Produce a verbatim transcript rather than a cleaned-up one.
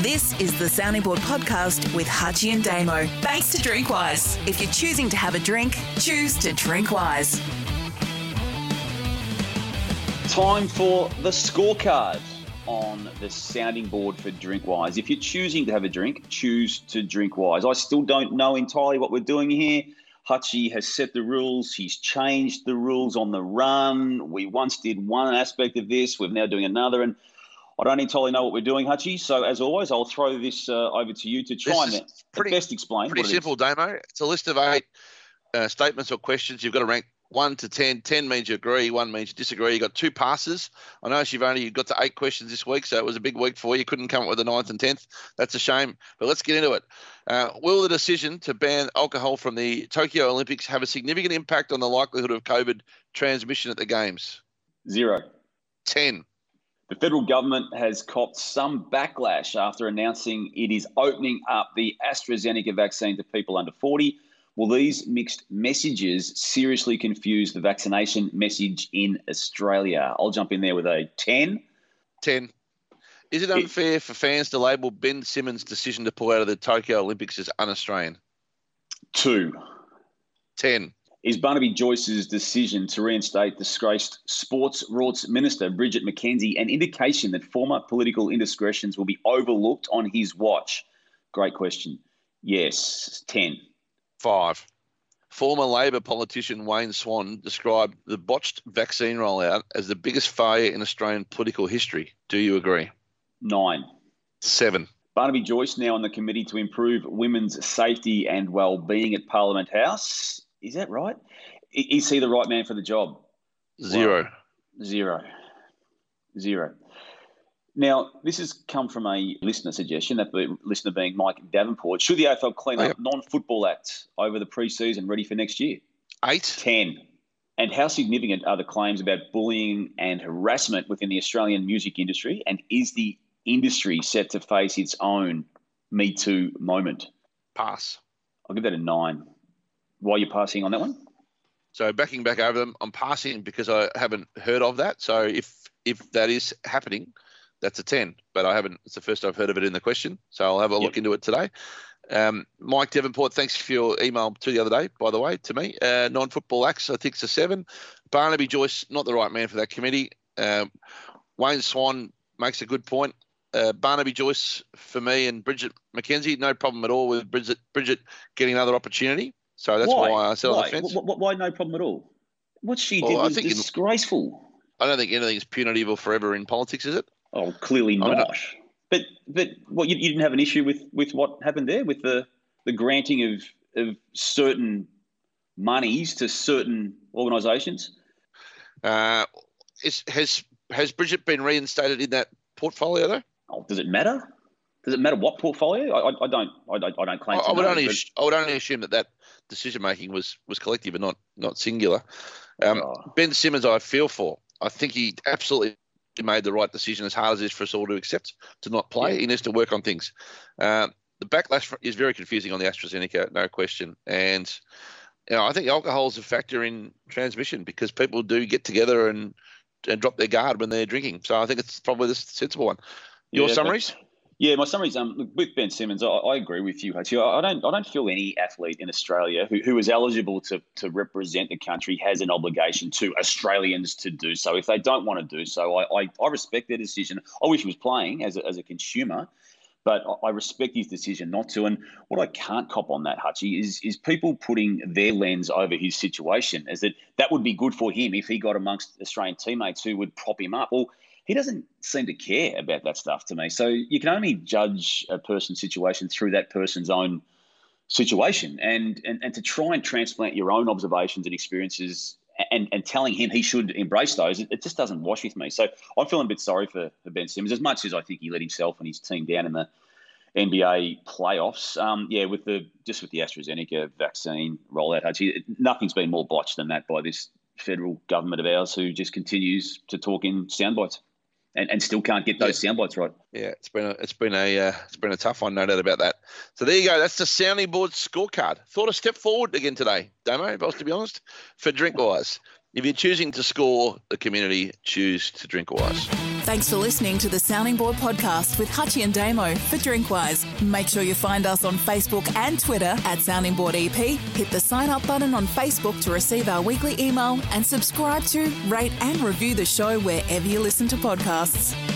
This is the Sounding Board podcast with Hutchie and Damo. Thanks to Drinkwise. If you're choosing to have a drink, choose to drink wise. Time for the scorecard on the sounding board for Drinkwise. If you're choosing to have a drink, choose to drink wise. I still don't know entirely what we're doing here. Hutchie has set the rules. He's changed the rules on the run. We once did one aspect of this. We're now doing another. And I don't entirely know what we're doing, Hutchie. So as always, I'll throw this uh, over to you to try this and pretty, best explain. Pretty simple, Damo. It's a list of eight uh, statements or questions. You've got to rank one to ten. ten means you agree, one means you disagree. You've got two passes. I know you've only got to eight questions this week, so it was a big week for you. You couldn't come up with the ninth and tenth. That's a shame, but let's get into it. Uh, will the decision to ban alcohol from the Tokyo Olympics have a significant impact on the likelihood of COVID transmission at the Games? Zero. ten. The federal government has copped some backlash after announcing it is opening up the AstraZeneca vaccine to people under forty. Will these mixed messages seriously confuse the vaccination message in Australia? I'll jump in there with a ten. ten. Is it unfair for fans to label Ben Simmons' decision to pull out of the Tokyo Olympics as un-Australian? two. ten. Is Barnaby Joyce's decision to reinstate disgraced Sports Rorts Minister Bridget McKenzie an indication that former political indiscretions will be overlooked on his watch? Great question. Yes. ten. five. Former Labor politician Wayne Swan described the botched vaccine rollout as the biggest failure in Australian political history. Do you agree? nine. seven. Barnaby Joyce now on the committee to improve women's safety and well-being at Parliament House. Is that right? Is he the right man for the job? Zero. Well, zero. Zero. Now, this has come from a listener suggestion, that the listener being Mike Davenport. Should the A F L clean oh, up yep. non-football acts over the pre-season ready for next year? eight. ten. And how significant are the claims about bullying and harassment within the Australian music industry? And is the industry set to face its own Me Too moment? Pass. I'll give that a nine. Why are you passing on that one? So backing back over them, I'm passing because I haven't heard of that. So if if that is happening, that's a ten. But I haven't. It's the first I've heard of it in the question. So I'll have a yep. look into it today. Um, Mike Davenport, thanks for your email to the other day, by the way, to me. Uh, non-football acts, I think it's a seven. Barnaby Joyce, not the right man for that committee. Um, Wayne Swan makes a good point. Uh, Barnaby Joyce, for me, and Bridget McKenzie, no problem at all with Bridget, Bridget getting another opportunity. So that's why, why I said why? on the fence. Why, why no problem at all? What she well, did was I think disgraceful. I don't think anything's punitive or forever in politics, is it? Oh, clearly not. I mean, but but what you, you didn't have an issue with, with what happened there, with the, the granting of, of certain monies to certain organisations? Uh, is, has has Bridget been reinstated in that portfolio though? Oh, does it matter? Does it matter what portfolio? I, I, I don't. I don't. I don't claim. I, to I would know, only. but... I would only assume that that decision making was was collective and not not singular. Um, oh. Ben Simmons, I feel for. I think he absolutely made the right decision, as hard as it is for us all to accept, to not play. Yeah. He needs to work on things. Uh, the backlash is very confusing on the AstraZeneca, no question. And you know, I think alcohol is a factor in transmission because people do get together and and drop their guard when they're drinking. So I think it's probably the sensible one. Your yeah, summaries? But... Yeah, my summaries. Um, with Ben Simmons, I, I agree with you, Hutchie. I don't. I don't feel any athlete in Australia who, who is eligible to to represent the country has an obligation to Australians to do so. If they don't want to do so, I I, I respect their decision. I wish he was playing as a, as a consumer, but I respect his decision not to. And what I can't cop on that, Hutchie, is is people putting their lens over his situation, as that that would be good for him if he got amongst Australian teammates who would prop him up. Well, he doesn't seem to care about that stuff to me. So you can only judge a person's situation through that person's own situation. And and, and to try and transplant your own observations and experiences and, and telling him he should embrace those, it, it just doesn't wash with me. So I'm feeling a bit sorry for, for Ben Simmons, as much as I think he let himself and his team down in the N B A playoffs. Um, yeah, with the just with the AstraZeneca vaccine rollout, Hutchie, nothing's been more botched than that by this federal government of ours who just continues to talk in soundbites. And, and still can't get those yeah. sound bites right. Yeah, it's been a it's been a uh, it's been a tough one, no doubt about that. So there you go. That's the sounding board scorecard. Thought a step forward again today, Damo, if I was to be honest, for Drinkwise. If you're choosing to score the community, choose to drink wise. Thanks for listening to the Sounding Board podcast with Hutchie and Damo for Drinkwise. Make sure you find us on Facebook and Twitter at Sounding Board E P. Hit the sign up button on Facebook to receive our weekly email and subscribe to, rate and review the show wherever you listen to podcasts.